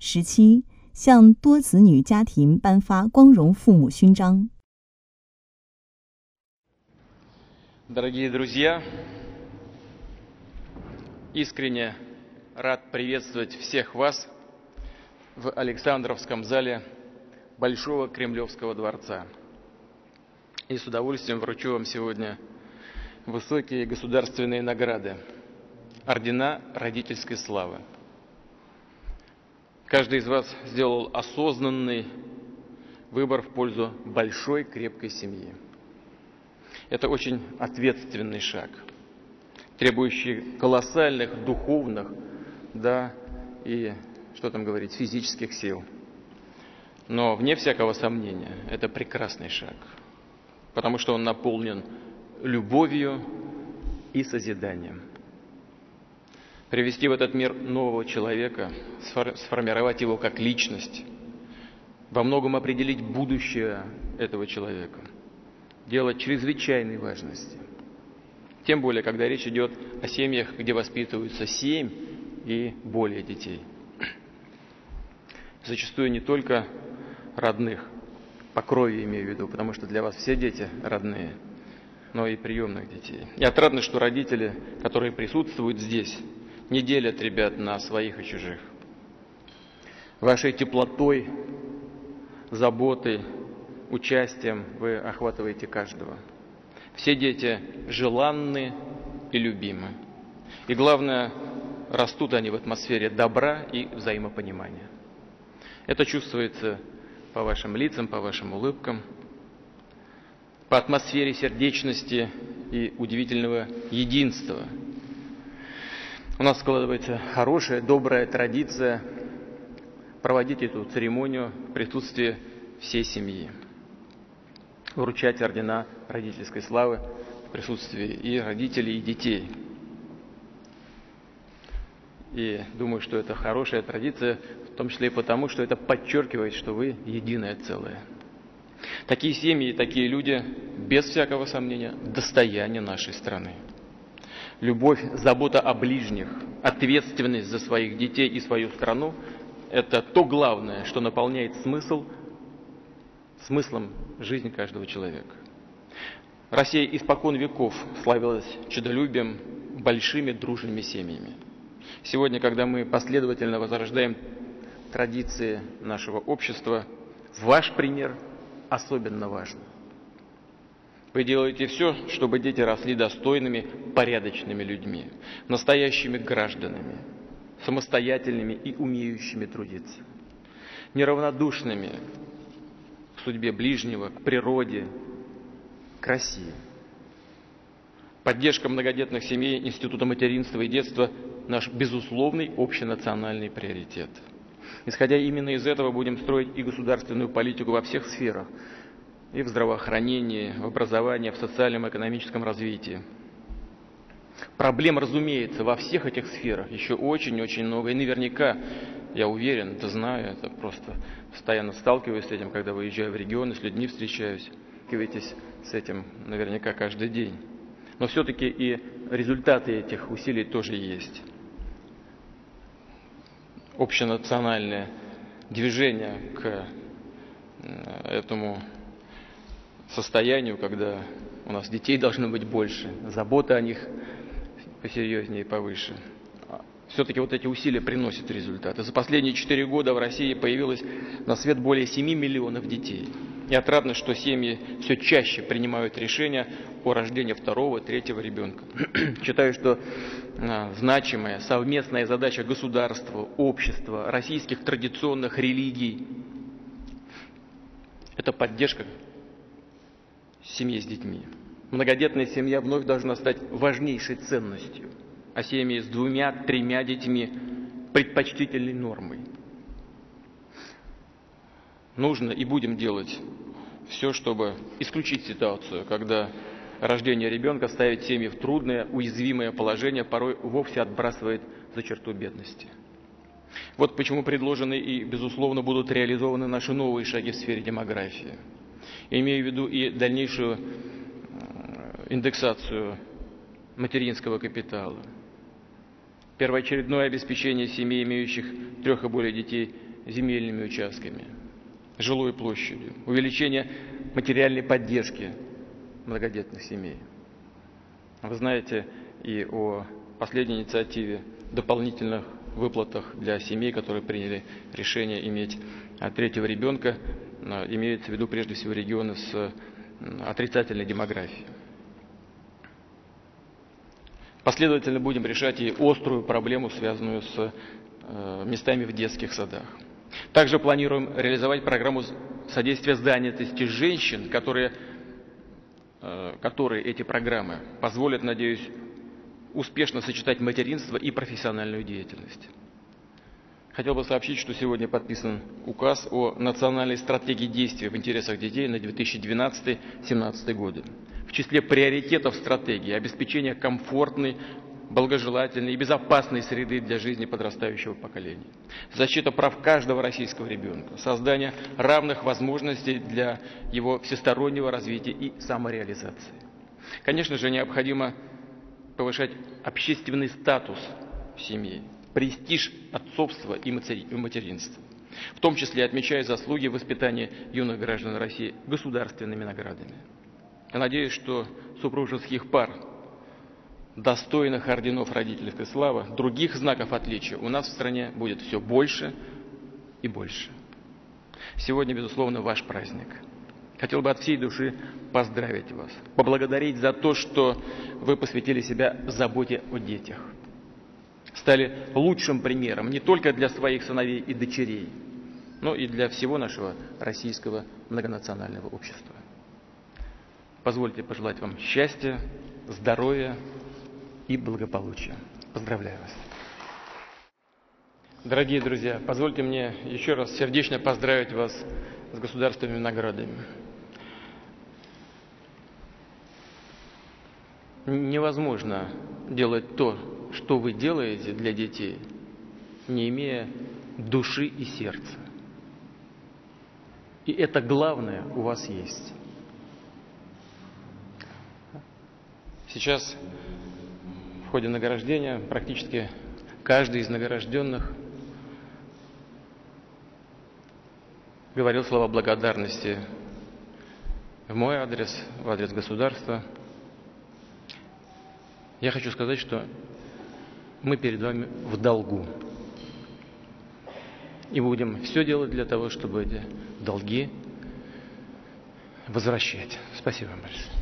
17向多子女家庭颁发光荣父母勋章。 Дорогие друзья, искренне рад приветствовать всех вас в Александровском зале Большого Кремлевского дворца. И с удовольствием вручу вам сегодня высокие государственные награды, ордена родительской славы. Каждый из вас сделал осознанный выбор в пользу большой крепкой семьи. Это очень ответственный шаг, требующий колоссальных духовных, и, что там говорить, физических сил. Но, вне всякого сомнения, это прекрасный шаг, потому что он наполнен любовью и созиданием. Привести в этот мир нового человека, сформировать его как личность, во многом определить будущее этого человека, дело чрезвычайной важности. Тем более, когда речь идет о семьях, где воспитываются 7 и более детей. Зачастую не только родных, по крови имею в виду, потому что для вас все дети родные, но и приемных детей. И отрадно, что родители, которые присутствуют здесь, не делят ребят на своих и чужих. Вашей теплотой, заботой, участием вы охватываете каждого. Все дети желанны и любимы. И главное, растут они в атмосфере добра и взаимопонимания. Это чувствуется по вашим лицам, по вашим улыбкам, по атмосфере сердечности и удивительного единства. У нас складывается хорошая, добрая традиция проводить эту церемонию в присутствии всей семьи. Вручать ордена родительской славы в присутствии и родителей, и детей. И думаю, что это хорошая традиция, в том числе и потому, что это подчеркивает, что вы единое целое. Такие семьи и такие люди, без всякого сомнения, достояние нашей страны. Любовь, забота о ближних, ответственность за своих детей и свою страну – это то главное, что наполняет смыслом жизни каждого человека. Россия испокон веков славилась чудолюбием, большими дружными семьями. Сегодня, когда мы последовательно возрождаем традиции нашего общества, ваш пример особенно важен. Вы делаете все, чтобы дети росли достойными, порядочными людьми, настоящими гражданами, самостоятельными и умеющими трудиться, неравнодушными к судьбе ближнего, к природе, к России. Поддержка многодетных семей, института материнства и детства – наш безусловный общенациональный приоритет. Исходя именно из этого будем строить и государственную политику во всех сферах, и в здравоохранении, в образовании, в социальном и экономическом развитии. Проблем, разумеется, во всех этих сферах еще очень-очень много. И наверняка, я уверен, это знаю, это просто постоянно сталкиваюсь с этим, когда выезжаю в регионы, с людьми встречаюсь, сталкиваетесь с этим наверняка каждый день. Но все-таки и результаты этих усилий тоже есть. Общенациональное движение к этому состоянию, когда у нас детей должно быть больше, забота о них посерьезнее и повыше. Все-таки вот эти усилия приносят результаты. За последние 4 года в России появилось на свет более 7 миллионов детей. И отрадно, что семьи все чаще принимают решения о рождении 2-го, 3-го ребенка. Считаю, что значимая совместная задача государства, общества, российских традиционных религий – это поддержка семьи с детьми. Многодетная семья вновь должна стать важнейшей ценностью, а семьи с 2-3 детьми – предпочтительной нормой. Нужно и будем делать все, чтобы исключить ситуацию, когда рождение ребенка ставит семьи в трудное, уязвимое положение, порой вовсе отбрасывает за черту бедности. Вот почему предложены и, безусловно, будут реализованы наши новые шаги в сфере демографии. Я имею в виду и дальнейшую индексацию материнского капитала, первоочередное обеспечение семей, имеющих 3 и более детей, земельными участками, жилой площадью, увеличение материальной поддержки многодетных семей. Вы знаете и о последней инициативе дополнительных выплатах для семей, которые приняли решение иметь третьего ребенка, имеется в виду прежде всего регионы с отрицательной демографией. Последовательно будем решать и острую проблему, связанную с местами в детских садах. Также планируем реализовать программу содействия занятости женщин, которые эти программы позволят, надеюсь, успешно сочетать материнство и профессиональную деятельность. Хотел бы сообщить, что сегодня подписан указ о национальной стратегии действий в интересах детей на 2012-2017 годы. В числе приоритетов стратегии обеспечение комфортной, благожелательной и безопасной среды для жизни подрастающего поколения, защита прав каждого российского ребенка, создание равных возможностей для его всестороннего развития и самореализации. Конечно же, необходимо повышать общественный статус семьи, престиж отцовства и материнства, в том числе отмечая заслуги в воспитании юных граждан России государственными наградами. Я надеюсь, что супружеских пар, достойных орденов родительской славы, других знаков отличия у нас в стране будет все больше и больше. Сегодня, безусловно, ваш праздник. Хотел бы от всей души поздравить вас, поблагодарить за то, что вы посвятили себя заботе о детях. Стали лучшим примером не только для своих сыновей и дочерей, но и для всего нашего российского многонационального общества. Позвольте пожелать вам счастья, здоровья и благополучия. Поздравляю вас. Дорогие друзья, позвольте мне еще раз сердечно поздравить вас с государственными наградами. Невозможно делать то, что вы делаете для детей, не имея души и сердца. И это главное у вас есть. Сейчас в ходе награждения практически каждый из награжденных говорил слова благодарности в мой адрес, в адрес государства. Я хочу сказать, что мы перед вами в долгу. И будем все делать для того, чтобы эти долги возвращать. Спасибо вам большое.